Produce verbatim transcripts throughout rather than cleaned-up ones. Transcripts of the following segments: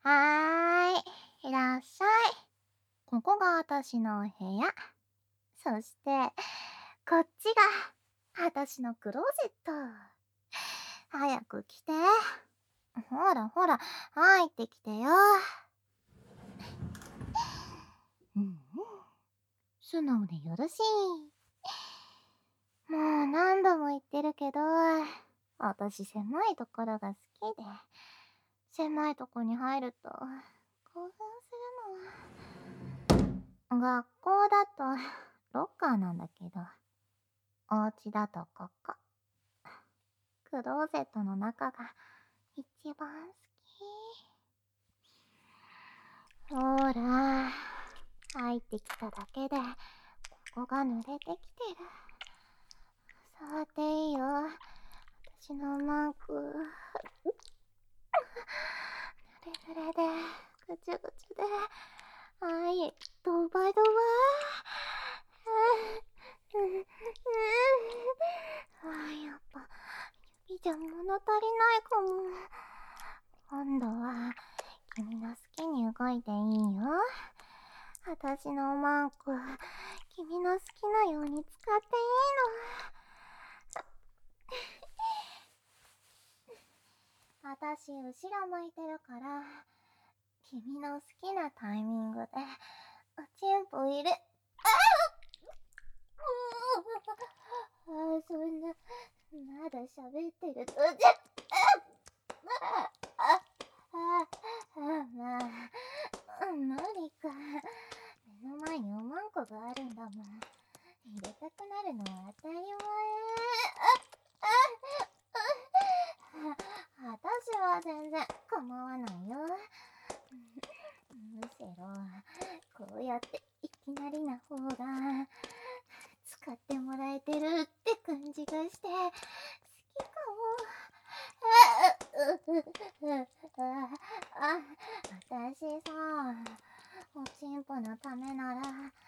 はーい、いらっしゃい。ここが私の部屋。そして、こっちが私のクローゼット。早く来て。ほらほら、入ってきてよ。うんうん。素直でよろしい。もう何度も言ってるけど、私狭いところが好きで、狭いとこに入ると興奮するの。学校だとロッカーなんだけど、お家だとここ。クローゼットの中が一番好き。ほら、入ってきただけでここが濡れてきてる。触っていいよ、私のマーク。濡れ濡れで、ぐちゅぐちゅで、はい、ドバドバ。あ、やっぱ指じゃ物足りないかも。今度は君の好きに動いていいよ。私のマーク、君の好きなように使っていいの。私、後ろ向いてるから、君の好きなタイミングで、おちんぽ入れ、ああ、そんな、まだ喋ってると、じゃ、ああ、ああ、まあ、無理か。目の前におまんこがあるんだもん。入れたくなるのは当たり前。私は全然構わないよ。むしろ、こうやっていきなりな方が、使ってもらえてるって感じがして、好きかも。あ、私さ、おちんぽのためなら、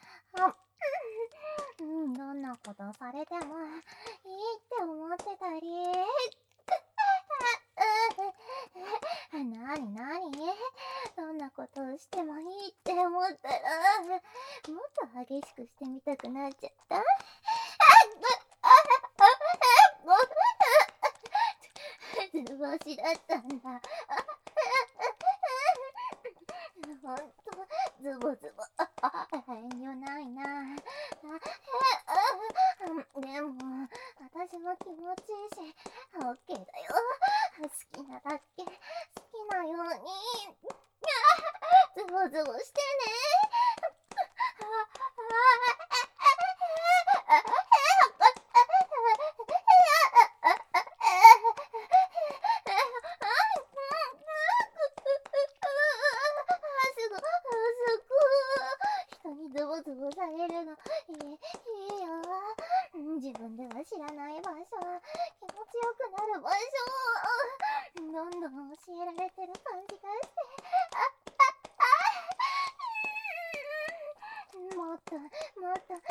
うん、どんなことされてもいいって思ってたり。なになに、どんなことをしてもいいって思ったら、もっと激しくしてみたくなっちゃった。図星だったんだ。ほんと、ズボズボ、遠慮ないな。でも、私も気持ちいいし、オッケーだよ。好きなだけ、好きなように、ズボズボしてね。人にズボズボされるの、いい、いいよ。自分では知らない場所、気持ちよくなる場所を、どんどん教えられてる感じがして、もっと、もっと教えて。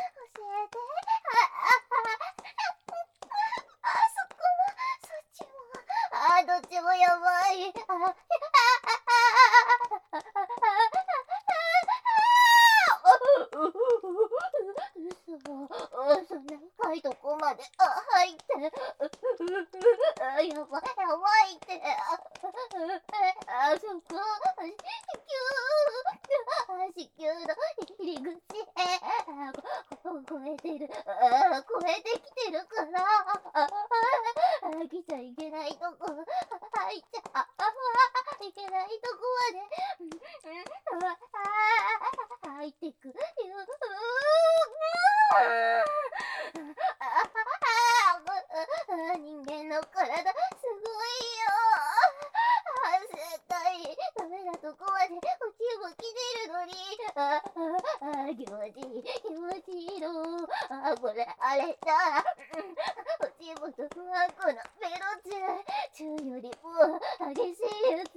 あ、そこも、そっちも、あ、どっちもやばい。嘘、そんな深いとこまで入って、やばい、やばいって。あそこ、子宮の入り口、超えてる、超えてきてるから、来ちゃいけないとこ、入っちゃいけないとこまで、入ってくよ。人間の体、すごいよ。絶対ダメなとこまでおちも来てるのに。ああ、気持ちいい、気持ちいいの。あ、これ、あれだ。おちもとふわこのベロチュー、チューよりも激しいやつ。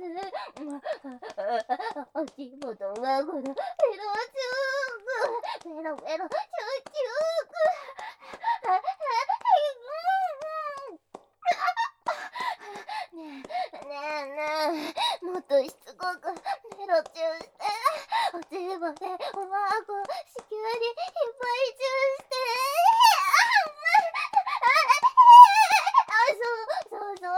おちもとふわこのベロチュー、ベロベロ、チューチュー。ねえねえねえ、もっとしつこごくベロチューして、おちんぽでおまーこ子宮にいっぱいチューして、あ、そうそうそうそう、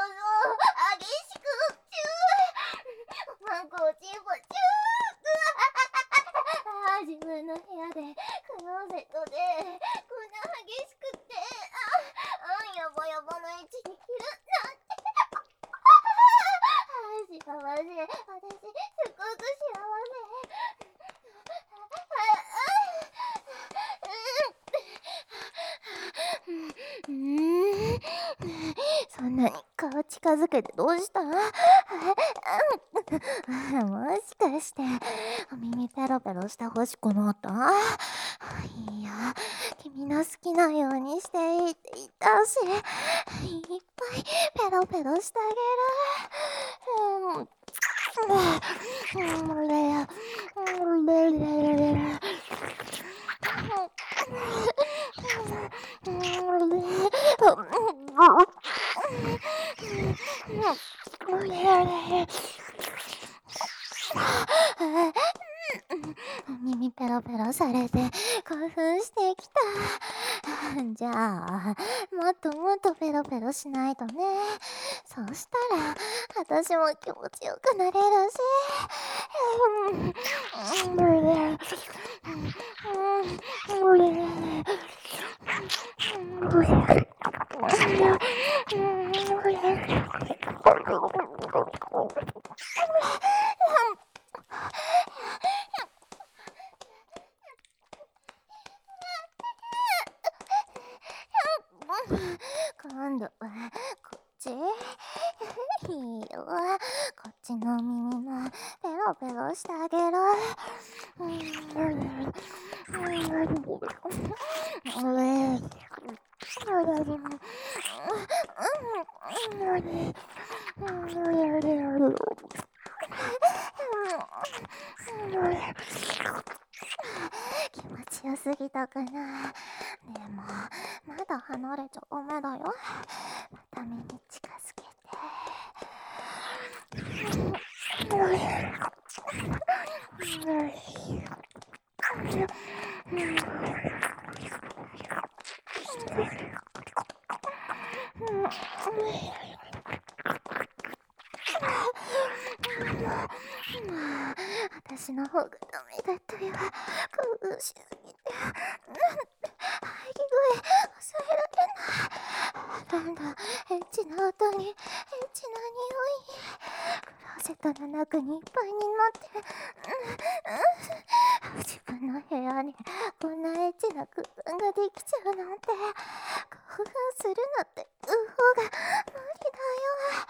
激しくチュー、おまんこおちんぽチュー、あ、自分の部屋でクローゼットでこんな激しくって、あ、あ、やばやばの位置にいるなんて、幸せ、私すっごく幸せ。うーん、そんなに顔近づけてどうした？もしかして耳ペロペロしてほしくなった？いや、君の好きなようにしていいって言ったし、いっぱいペロペロしてあげる。うん。耳ペロペロされて興奮してきた。じゃあもっともっとペロペロしないとね。そうしたら私も気持ちよくなれるし。今度はこっち。いいよ、こっちの耳もペロペロしてあげる。気持ちよすぎたかな。でもまだ離れちゃダメだよ。また目に近づけて。私の方がダメだったよ。興奮しすぎて。入り声抑えられない。なんだ、エッチな音にエッチな匂い。クローゼットの中にいっぱいになって、うんうん、自分の部屋にこんなエッチな空間ができちゃうなんて。興奮するなんてうほが無理だよ。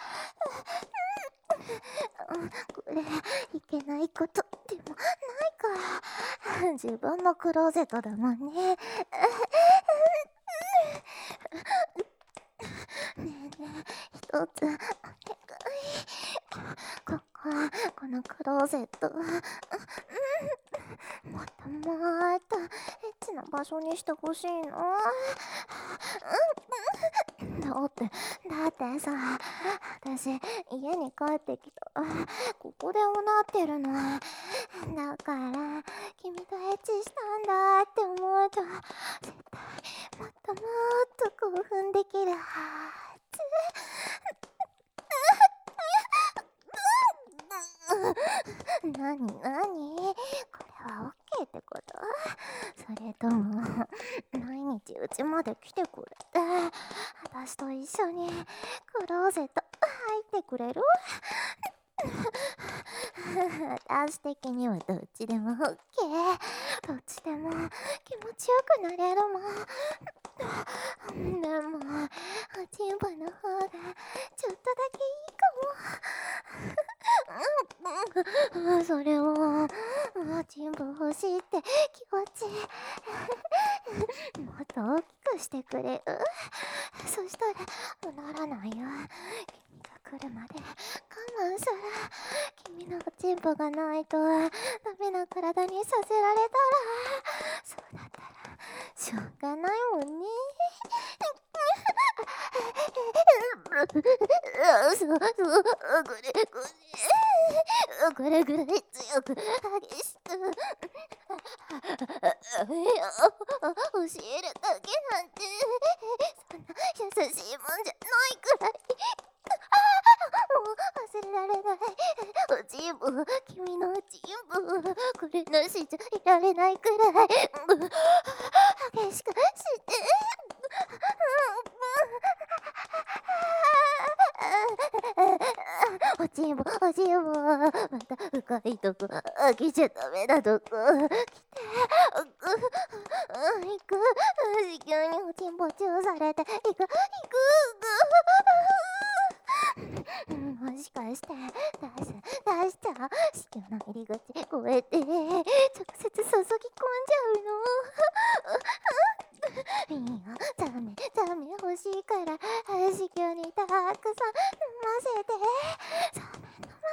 これいけないことでもないから。自分のクローゼットだもんね。ねえねえ、一つお願い。ここ、このクローゼット、もっともっとエッチな場所にしてほしいの。だって、だってさ、私、家に帰ってきたら、ここでおなってるの。だから、君とエッチしたんだって思うと、絶対、もっともっと興奮できるはず。なになに？これはオッケーってこと？それとも毎日うちまで来てくれて私と一緒にクローゼット入ってくれる？私的にはどっちでもオッケー。どっちでも気持ちよくなれるもん。でもおちんぽの方がちょっとだけいいかも。それをおちんぽ欲しいって気持ちもっと大きくしてくれる？そしたらうならないよ。君が来るまで我慢する。君のおちんぽがないとダメな体にさせられたら、そうだったらしょうがないもんね。そうそう、これこれ。 これぐらい強く激しく教えるだけなんてそんな優しいもんじゃないくらい。もう忘れられない。おちんぽ、君のおちんぽ、これなしじゃいられないくらい激しくしておちんぽ、おちんぽ、また深いとこ開けちゃダメなとこ来て、行く、子宮におちんぽチューされて、行く、行く、もしかして出す出しちゃう子宮の入り口越えて直接注ぎ込んじゃうの。いいよ、ザメザメ欲しいから子宮にたくさん飲ませて、ザメ飲ま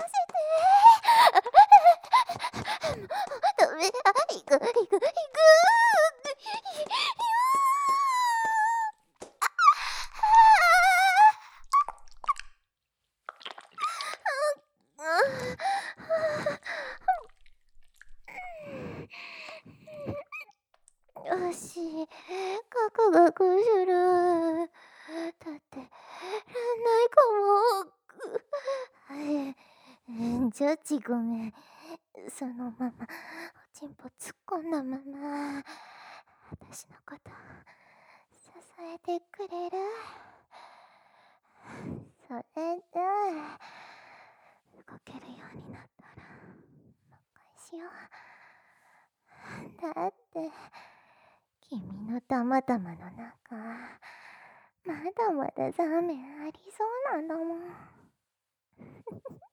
せてダメ、あ、行く行く行くよし、ガクガクする。だってらんないかも。えじゃちごめん。そのままおちんぽ突っ込んだまま私のこと支えてくれる？それで動けるようになったらもう一回しよう。だって君のたまたまの中まだまだザメありそうなんだもん。